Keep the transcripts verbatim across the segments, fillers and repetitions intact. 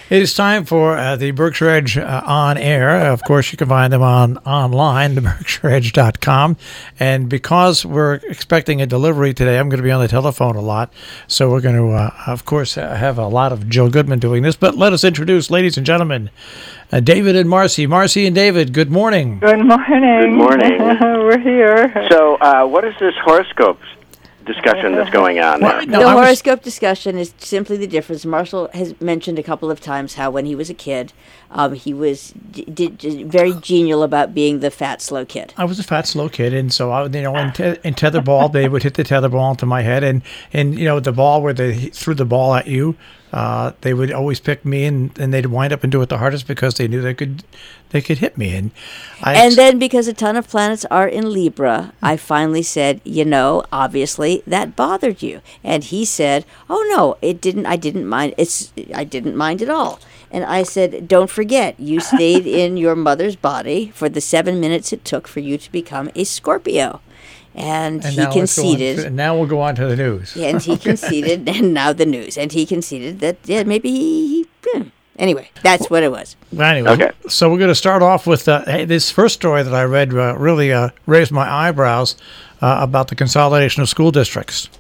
It is time for uh, the Berkshire Edge uh, on air. Of course, you can find them on online, the berkshire edge dot com. And because we're expecting a delivery today, I'm going to be on the telephone a lot. So we're going to, uh, of course, uh, have a lot of Joe Goodman doing this. But let us introduce, ladies and gentlemen, uh, David and Marcy. Marcy and David, good morning. Good morning. Good morning. We're here. So, uh, what is this horoscope discussion that's going on Well, there? no, the I was- horoscope discussion is simply the difference. Marshall has mentioned a couple of times how when he was a kid, um, he was d- d- d- very genial about being the fat, slow kid. I was a fat, slow kid, and so I, you know, in, te- in tetherball, they would hit the tetherball into my head, and, and you know, the ball where they threw the ball at you, uh, they would always pick me, and, and they'd wind up and do it the hardest because they knew they could, they could hit me, and I And then because a ton of planets are in Libra, I finally said, you know, obviously that bothered you. And he said, oh no, it didn't. I didn't mind. It's I didn't mind at all. And I said, don't forget, you stayed in your mother's body for the seven minutes it took for you to become a Scorpio. And, and he now let's go on conceded. to- and now we'll go on to the news. and he conceded, and now the news. And he conceded that, yeah, maybe he. he hmm. Anyway, that's what it was. Well, anyway, Okay. so we're going to start off with uh, hey, this first story that I read uh, really uh, raised my eyebrows uh, about the consolidation of school districts.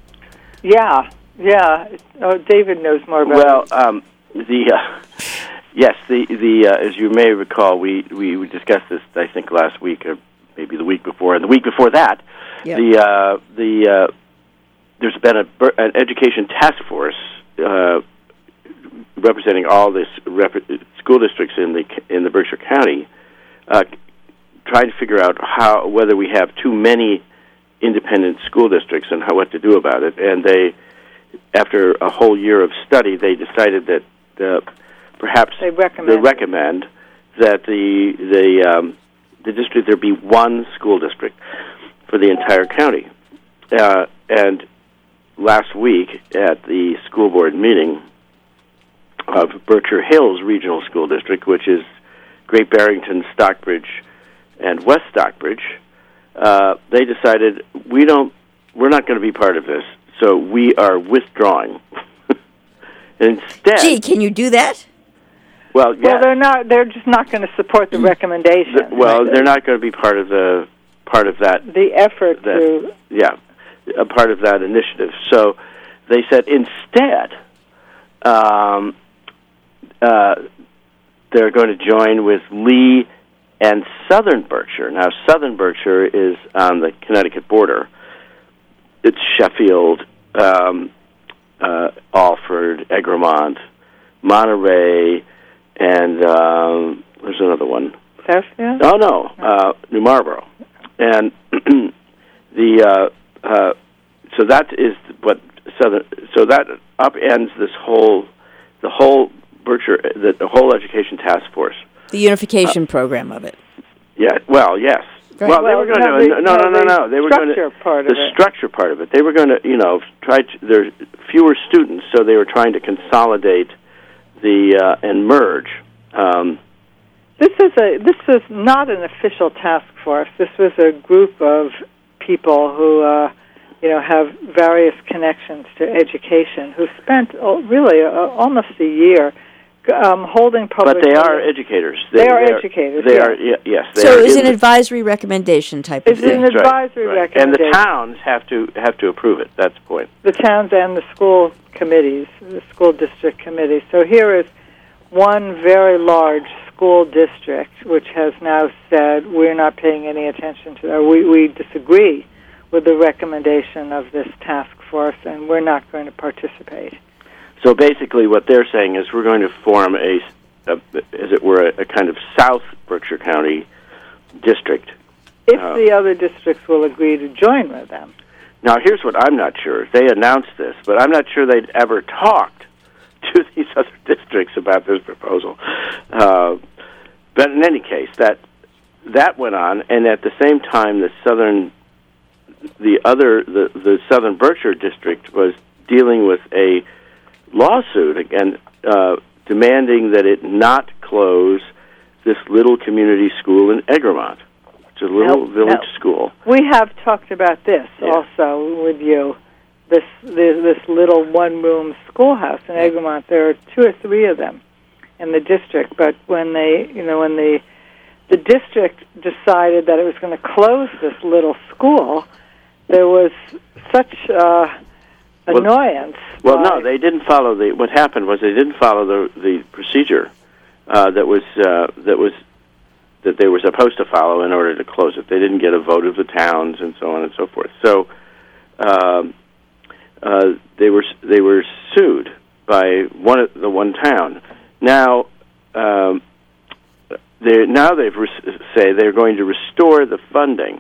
Yeah, yeah. Oh, David knows more about Well, it. um, the uh, yes, the the uh, as you may recall, we, we we discussed this I think last week or maybe the week before, and the week before that, Yeah. the uh, the uh, there's been a, an education task force uh, representing all the rep- school districts in the in the Berkshire County, uh, trying to figure out how whether we have too many independent school districts and how what to do about it. And they, after a whole year of study, they decided that uh, perhaps They recommend. they recommend that the the um, the district there be one school district for the entire county. Uh, and last week at the school board meeting of Berkshire Hills Regional School District, which is Great Barrington, Stockbridge, and West Stockbridge, uh, they decided we don't, we're not going to be part of this, so we are withdrawing. Instead, Gee, can you do that? well, yeah, Well, they're not. They're just not going to support the recommendation. th- well, they're not going to be part of the part of that. the effort that to. yeah, a part of that initiative. So they said instead. Um, Uh, they're going to join with Lee and Southern Berkshire. Now, Southern Berkshire is on the Connecticut border. It's Sheffield, um, uh, Alford, Egremont, Monterey, and um, there's another one. Southfield? Oh, no, uh, New Marlborough. And the uh, uh, so that is what Southern. So that upends this whole the whole. Berkshire, the, the whole education task force. The unification program of it. Yeah, well, yes. Right. Well, they Well, were going no, to the- no, no, no, no, the no. They were going to structure part the of it. structure part of it. They were going to, you know, try to. There's fewer students, so they were trying to consolidate the uh, and merge. Um, This is a. This was not an official task force. This was a group of people who, uh, you know, have various connections to education. Who spent oh, really uh, almost a year. Um, holding public. but they are meetings. educators. They are educators, They yeah. are y- yes. They So are it was in an the- advisory recommendation type of It's thing. an That's right, advisory right. And the recommendation. towns have to have to approve it. That's the point. The towns and the school committees, the school district committees. So here is one very large school district which has now said we're not paying any attention to that. We, we disagree with the recommendation of this task force, and we're not going to participate. So basically, what they're saying is we're going to form a, a as it were, a, a kind of South Berkshire County district. If Oh. the other districts will agree to join with them. Now, here's what I'm not sure. They announced this, but I'm not sure they'd ever talked to these other districts about this proposal. Uh, but in any case, that that went on, and at the same time, the southern, the other, the, the Southern Berkshire district was dealing with a lawsuit again, uh, demanding that it not close this little community school in Egremont. It's a little Now- village now- school. We have talked about this Yeah. also with you. This, this this little one-room schoolhouse in Egremont. There are two or three of them. in the district. But when they, you know, when the the district decided that it was going to close this little school, there was such uh, annoyance. Well, by, no, they didn't follow the. What happened was they didn't follow the the procedure uh, that was uh, that was that they were supposed to follow in order to close it. They didn't get a vote of the towns and so on and so forth. So um, uh, they were they were sued by one the one town. Now. Um, They now they've re- say they're going to restore the funding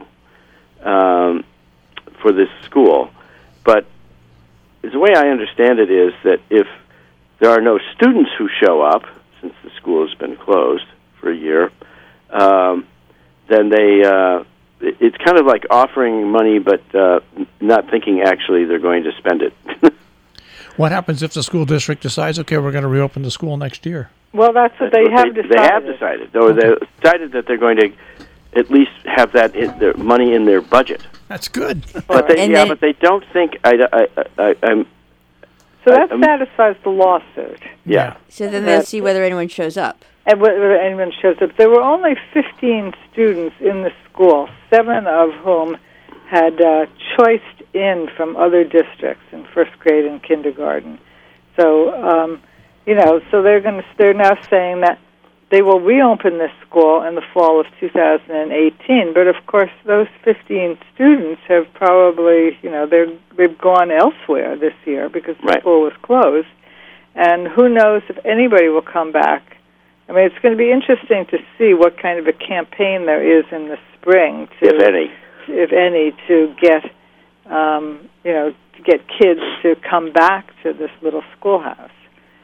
um, for this school, but the way I understand it is that if there are no students who show up, since the school has been closed for a year, um, then they uh, it's kind of like offering money but uh, not thinking actually they're going to spend it. What happens if the school district decides, okay, we're going to reopen the school next year? Well, that's what they have they, decided. They have decided. Or they decided that they're going to at least have that in their money in their budget. That's good. But they, And yeah, they- but they don't think. I, I, I, I'm. So that I- I'm- satisfies the lawsuit. Yeah. So then they'll see whether anyone shows up. And whether anyone shows up. There were only fifteen students in the school, seven of whom had uh, choiced in from other districts in first grade and kindergarten. So, um, you know, so they're going to. They're now saying that they will reopen this school in the fall of two thousand eighteen. But of course, those fifteen students have probably, you know, they're they've gone elsewhere this year because the Right. school was closed, and who knows if anybody will come back. I mean, it's going to be interesting to see what kind of a campaign there is in the spring, to, If any. if any, to get, um, you know, to get kids to come back to this little schoolhouse.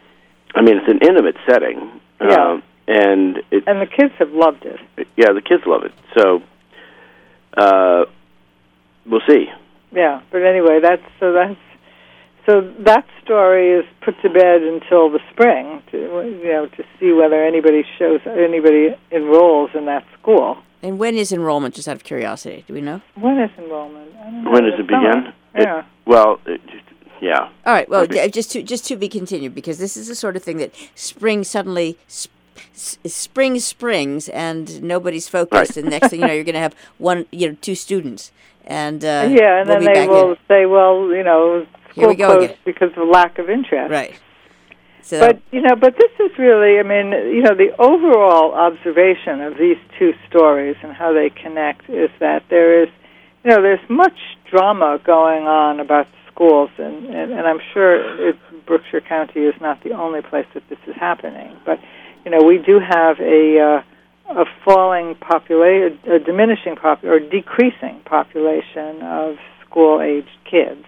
I mean, it's an intimate setting. Yeah. Um, and it, And the kids have loved it. yeah, the kids love it. So, uh, we'll see. Yeah, but anyway, that's so that's so that story is put to bed until the spring, to, you know, to see whether anybody shows anybody enrolls in that school. And when is enrollment, just out of curiosity? Do we know? When is enrollment? I don't know. When does In it the summer. begin? Yeah. It, well, it, yeah. All right. Well, Okay. d- just to just to be continued, because this is the sort of thing that spring suddenly sp- s- spring springs and nobody's focused, Right. and next thing you know, you're going to have one, you know, two students, and uh, Yeah, and we'll then be they back will in. say, well, you know, Here school we go closed again. because of lack of interest. Right. So, But, you know, but this is really, I mean, you know, the overall observation of these two stories and how they connect is that there is, you know, there's much drama going on about schools, and, and, and I'm sure it, Berkshire County is not the only place that this is happening. But, you know, we do have a, uh, a falling population, a diminishing pop- or decreasing population of school-aged kids.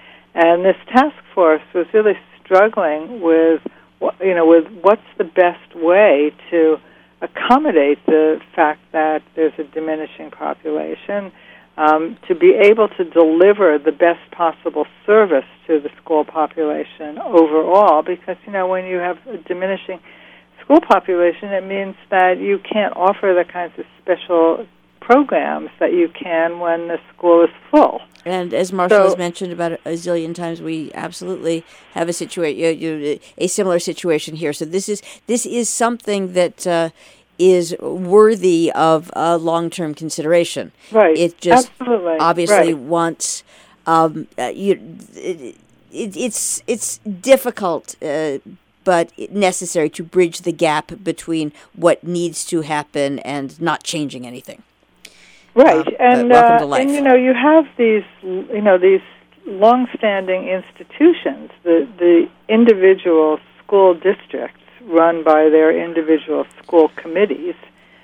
And this task force was really struggling with, you know, with what's the best way to accommodate the fact that there's a diminishing population, um, to be able to deliver the best possible service to the school population overall. Because, you know, when you have a diminishing school population, it means that you can't offer the kinds of special programs that you can when the school is full. and as Marshall So- has mentioned about a zillion times, we absolutely have a situation, you, you, a similar situation here. So this is this is something that uh, is worthy of uh, long-term consideration. Right. It just Absolutely. obviously Right. wants um, uh, you. It, it, it's it's difficult. Uh, but necessary to bridge the gap between what needs to happen and not changing anything. Right, Uh, and but welcome uh, to life. and you know you have these you know these long-standing institutions, the the individual school districts run by their individual school committees,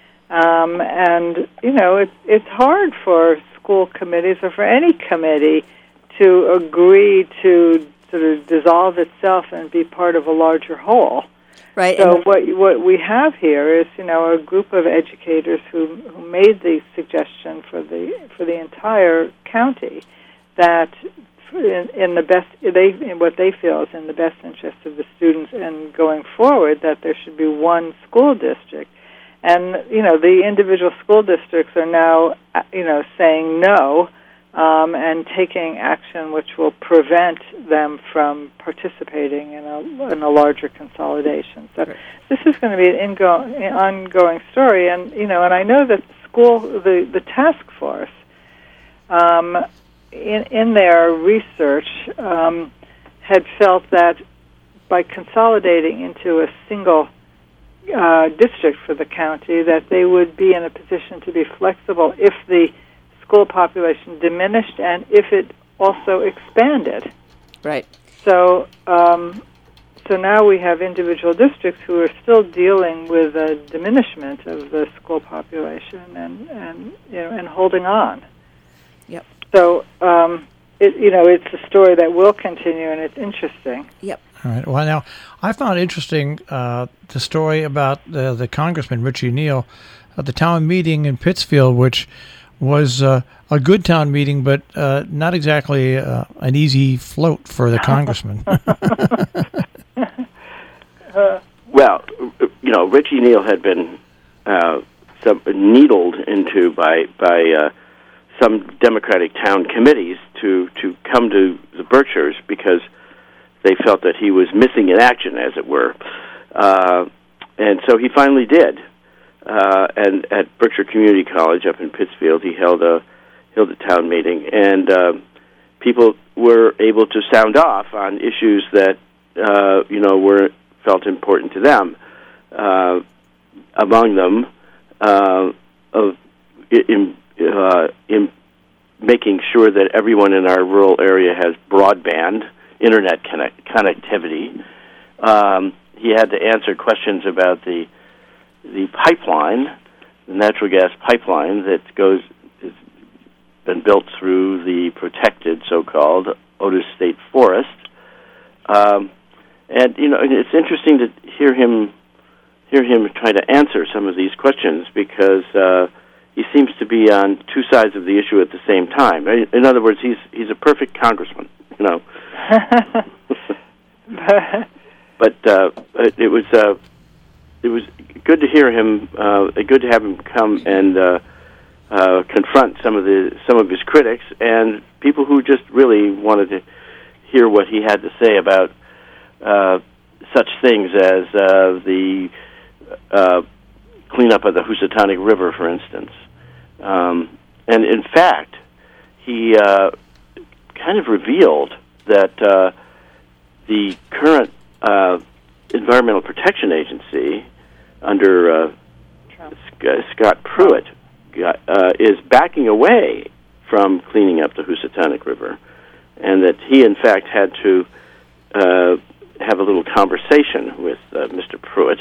um, and you know it's it's hard for school committees or for any committee to agree to sort of dissolve itself and be part of a larger whole. Right. So and what what we have here is, you know, a group of educators who who made the suggestion for the for the entire county that in, in the best they in what they feel is in the best interest of the students and going forward that there should be one school district, and you know the individual school districts are now uh, you know saying no. um, and taking action which will prevent them from participating in a, in a larger consolidation. So Right. this is going to be an ingo- an ongoing story, and you know, and I know that the school, the the task force, um, in in their research, um, had felt that by consolidating into a single uh, district for the county, that they would be in a position to be flexible if the school population diminished and if it also expanded. Right. So, um, so now we have individual districts who are still dealing with a diminishment of the school population and and you know and holding on. Yep. So, um, it you know it's a story that will continue, and it's interesting. Yep. All right. Well, now, I found interesting uh, the story about the, the Congressman, Richie Neal, at the town meeting in Pittsfield, which was uh, a good town meeting, but uh, not exactly uh, an easy float for the congressman. Well, you know, Richie Neal had been uh, some, needled into by by uh, some Democratic town committees to, to come to the Berkshires because they felt that he was missing in action, as it were. Uh, and so he finally did. Uh, and at Berkshire Community College up in Pittsfield, he held a held a town meeting, and uh, people were able to sound off on issues that uh, you know were felt important to them. Uh, among them, uh, of in, uh, in making sure that everyone in our rural area has broadband internet connect- connectivity. Um, he had to answer questions about the the pipeline, the natural gas pipeline that goes has been built through the protected so-called Otis State Forest. Um, and you know, it's interesting to hear him hear him try to answer some of these questions because uh, he seems to be on two sides of the issue at the same time. In other words, he's he's a perfect congressman, you know. But uh, it was uh, it was good to hear him. Uh, good to have him come and uh, uh, confront some of the some of his critics and people who just really wanted to hear what he had to say about uh, such things as uh, the uh, cleanup of the Housatonic River, for instance. Um, and in fact, he uh, kind of revealed that uh, the current uh, Environmental Protection Agency under uh, Sc- Scott Pruitt got, uh, is backing away from cleaning up the Housatonic River, and that he, in fact, had to uh, have a little conversation with uh, Mister Pruitt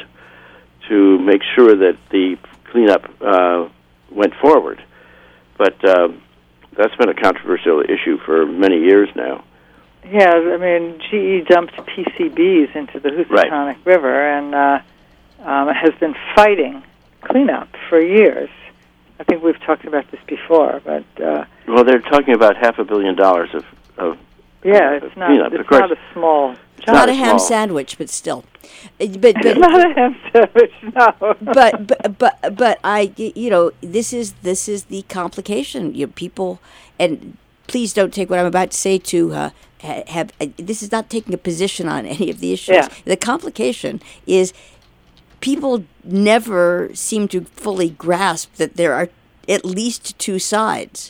to make sure that the cleanup uh, went forward. But uh, that's been a controversial issue for many years now. Yeah, I mean, G E dumped P C Bs into the Housatonic Right. River and uh, um, has been fighting cleanup for years. I think we've talked about this before, but uh, Well, they're talking about half a billion dollars of, of yeah, of it's not cleanup. it's Of course, not a small it's job. Not not a ham small. sandwich, but still. Uh, But It's but not a ham sandwich, no. but but but but I y- you know this is this is the complication. You people, and please don't take what I'm about to say to uh, ha- have. Uh, this is not taking a position on any of the issues. Yeah. The complication is people never seem to fully grasp that there are at least two sides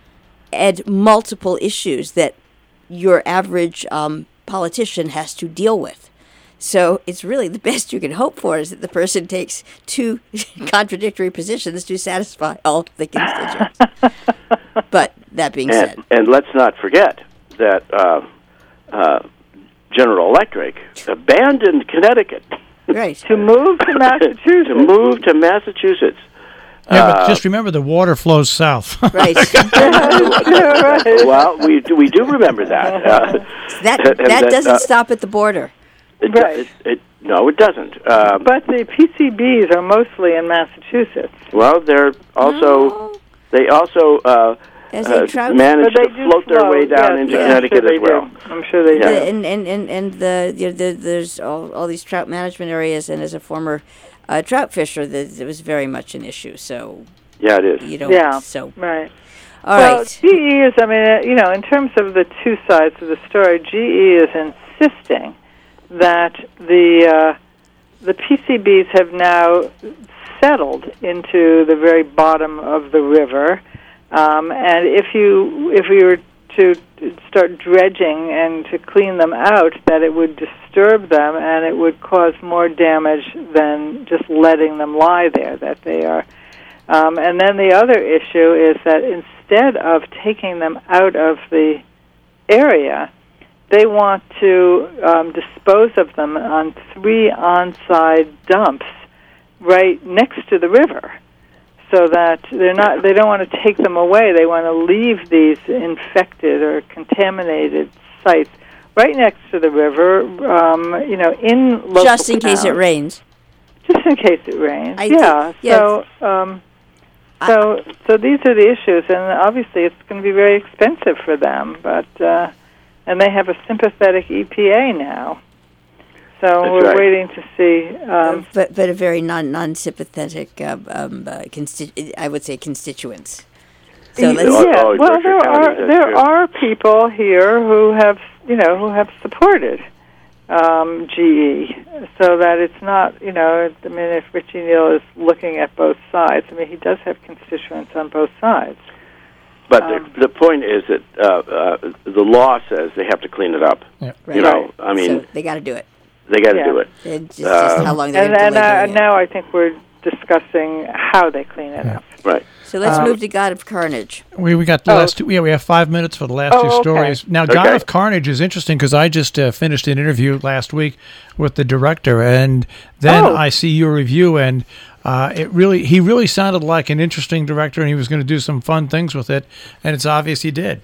and multiple issues that your average um, politician has to deal with. So it's really the best you can hope for is that the person takes two contradictory positions to satisfy all the constituents. But that being And, said, and let's not forget that uh, uh, General Electric abandoned Connecticut right? To move to Massachusetts. to move to Massachusetts. Yeah, Uh, but just remember the water flows south. Right. Right. Well, we do, we do remember that. Uh, That and that doesn't uh, stop at the border. It, Right. it, it, no, it doesn't. Um, But the P C Bs are mostly in Massachusetts. well, they're also No. they also uh, As uh, a trout- managed But they to do float their flow, way down yes, into yes, Connecticut I'm sure as they well. do. I'm sure they Yeah. do. And and and and the, you know, the there's all, all these trout management areas, and as a former uh, trout fisher, the, it was very much an issue. So Yeah, it is. you know, Yeah. so Right. All well, right. G E is, I mean, uh, you know, in terms of the two sides of the story, G E is insisting that the uh, the P C Bs have now settled into the very bottom of the river, um, and if you if we were to start dredging and to clean them out, that it would disturb them and it would cause more damage than just letting them lie there. That they are, um, and then the other issue is that instead of taking them out of the area, they want to um, dispose of them on three on-site dumps right next to the river, so that they're not. They don't want to take them away. They want to leave these infected or contaminated sites right next to the river. Um, you know, in local Just in case it towns. rains. Just in case it rains. I yeah. think- yes. So. Um, so, so these are the issues, and obviously it's going to be very expensive for them. But uh, and they have a sympathetic E P A now, so That's we're right. waiting to see. Um, but but a very non non sympathetic, uh, um, uh, consti- I would say constituents. So Y- let's. Oh, yeah, oh, well, Berkshire there County, are that's there true. are people here who have you know who have supported um, G E, so that it's not you know I mean if Richie Neal is looking at both sides, I mean he does have constituents on both sides. But Um, the, the point is that uh, uh, the law says they have to clean it up. Yeah. Right. You know, I mean, so they got to do it. they got to Yeah. do it. It's just, just Um, how long they're And going and, to uh, delay and doing it. now I think we're discussing how they clean it Yeah. up. Right. So let's um, move to God of Carnage. We we got the Oh. last two. Yeah, we have five minutes for the last Oh, two okay. stories. Now, God Okay. of Carnage is interesting because I just uh, finished an interview last week with the director, and then Oh. I see your review, and uh, it really he really sounded like an interesting director, and he was going to do some fun things with it, and it's obvious he did.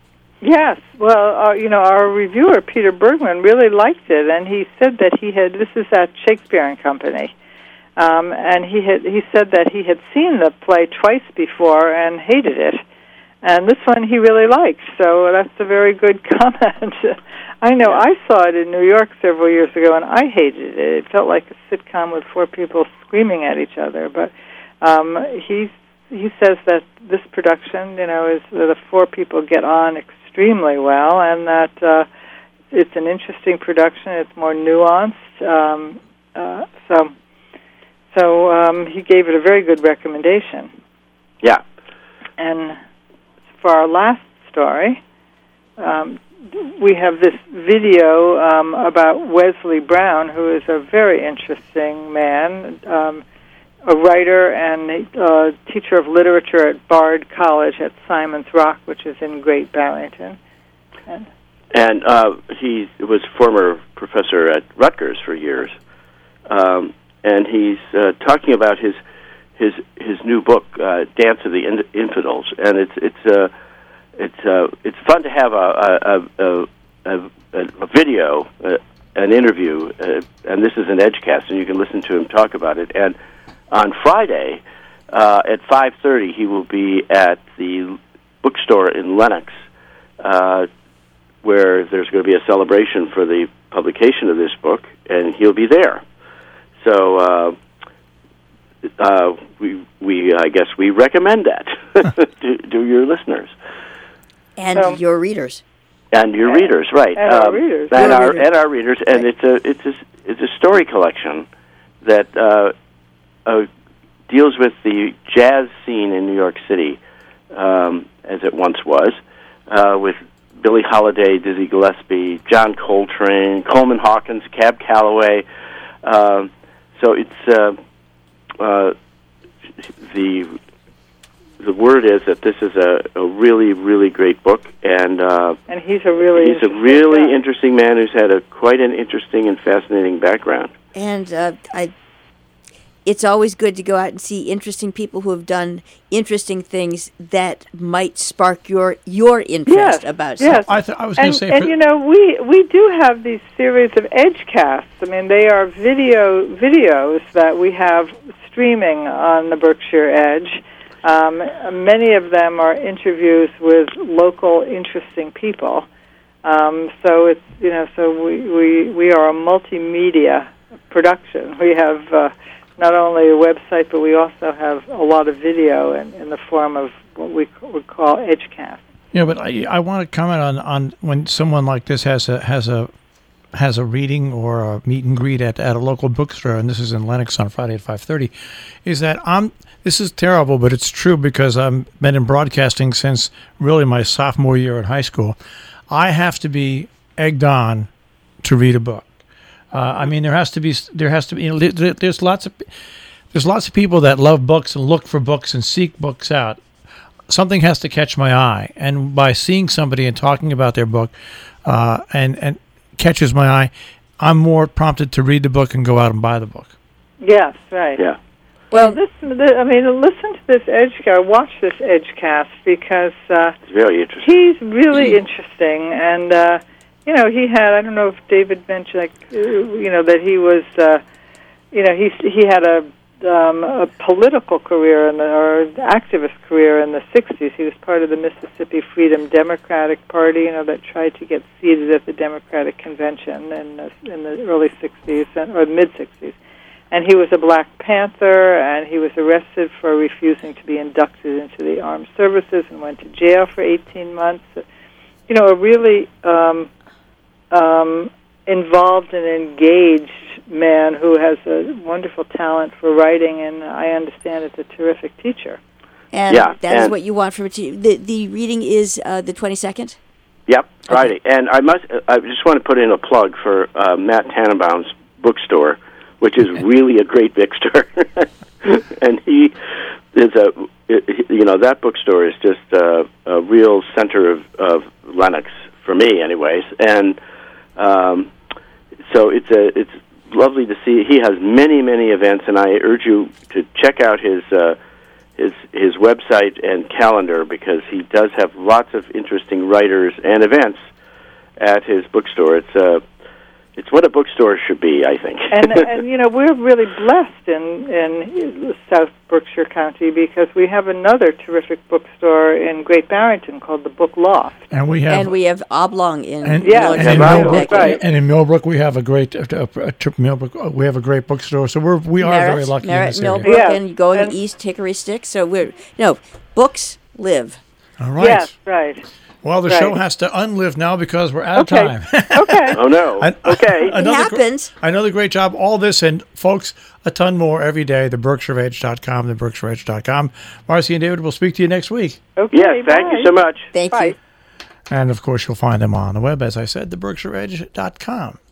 Yes, well, uh, you know, our reviewer Peter Bergman really liked it, and he said that he had. This is at Shakespeare and Company, um, and he had. He said that he had seen the play twice before and hated it, and this one he really liked. So that's a very good comment. I know I saw it in New York several years ago, and I hated it. It felt like a sitcom with four people screaming at each other. But um, he he says that this production, you know, is that the four people get on extremely well, and that uh, it's an interesting production. It's more nuanced. Um, uh, so, so um, he gave it a very good recommendation. Yeah. And for our last story, um, we have this video um, about Wesley Brown, who is a very interesting man, um, a writer and a teacher of literature at Bard College at Simon's Rock, which is in Great Barrington. And And uh, he was former professor at Rutgers for years, um, and he's uh, talking about his his his new book, uh, Dance of the In- Infidels, and it's it's uh, it's uh, it's fun to have a a a, a, a video, uh, an interview, uh, and this is an Edgecast, and you can listen to him talk about it. And on Friday uh, at five thirty, he will be at the bookstore in Lenox. Uh, where there's going to be a celebration for the publication of this book, and he'll be there. So uh, uh, we, we, I guess we recommend that to, to your listeners And So- your readers. and your And- readers, right? and our readers. and Your our readers. and our readers, and Right. it's a it's a it's a story collection that uh, uh, deals with the jazz scene in New York City, um, as it once was, uh, with Billie Holiday, Dizzy Gillespie, John Coltrane, Coleman Hawkins, Cab Calloway. Um, so it's uh, uh, the the word is that this is a, a really, really great book, and uh, and he's a really he's a interesting really guy. interesting man who's had a quite an interesting and fascinating background. And uh, I, it's always good to go out and see interesting people who have done interesting things that might spark your your interest Yes, about yes. something. I, th- I was going And, to say, and for- you know, we we do have these series of Edgecasts. I mean, they are video videos that we have streaming on the Berkshire Edge. Um, many of them are interviews with local interesting people. Um, so it's you know, so we, we we are a multimedia production. We have uh, not only a website, but we also have a lot of video in, in the form of what we would call Edgecast. Yeah, but I, I want to comment on, on when someone like this has a has a has a reading or a meet and greet at, at a local bookstore, and this is in Lenox on Friday at five thirty, is that I'm this is terrible, but it's true because I've been in broadcasting since really my sophomore year in high school. I have to be egged on to read a book. Uh, I mean, there has to be there has to be. You know, there, there's lots of there's lots of people that love books and look for books and seek books out. Something has to catch my eye, and by seeing somebody and talking about their book, uh, and and catches my eye, I'm more prompted to read the book and go out and buy the book. Yes, right. Yeah. Well, this, I mean, listen to this Edgecast, watch this Edgecast, because uh, It's very interesting. he's really interesting, and uh, you know, he had, I don't know if David mentioned, like, uh, you know, that he was, uh, you know, he he had a um, a political career in the, or activist career in the sixties. He was part of the Mississippi Freedom Democratic Party, you know, that tried to get seated at the Democratic Convention in the, in the early sixties or mid sixties. And he was a Black Panther, and he was arrested for refusing to be inducted into the armed services and went to jail for eighteen months. You know, a really um, um, involved and engaged man who has a wonderful talent for writing, and I understand is a terrific teacher. And Yeah, that is and- what you want from it. To, the the reading is uh, the twenty-second? Yep, Friday. And I must. I just want to put in a plug for uh, Matt Tannenbaum's bookstore, which is really a great bookstore. And he is a, you know, that bookstore is just a, a real center of, of Lenox for me, anyways. And um, so it's a it's lovely to see. He has many many events, and I urge you to check out his. Uh, his his website and calendar, because he does have lots of interesting writers and events at his bookstore. It's uh, it's what a bookstore should be, I think. and and you know, we're really blessed in in South Berkshire County because we have another terrific bookstore in Great Barrington called the Book Loft. And we have And we have Oblong in and, Yeah, and, Millbrook. in right, Millbrook, right. and in Millbrook we have a great uh, uh, uh, Millbrook. uh, We have a great bookstore, so we're we are Merritt, very lucky Merritt, in this area. Millbrook, Yeah. and going And- east Hickory Stick. So we're, you know, books live. All right. Yes, right. Well, the Right. show has to unlive now because we're out Okay. of time. Okay. Oh no. An- Okay. It Another gr- happens. Another great job. All this and folks, a ton more every day. The Berkshire Edge dot com, the Berkshire Edge dot com. Marcy and David will speak to you next week. Okay. Yes, thank bye. you so much. Thank Bye. you. And of course, you'll find them on the web, as I said, the Berkshire Edge dot com.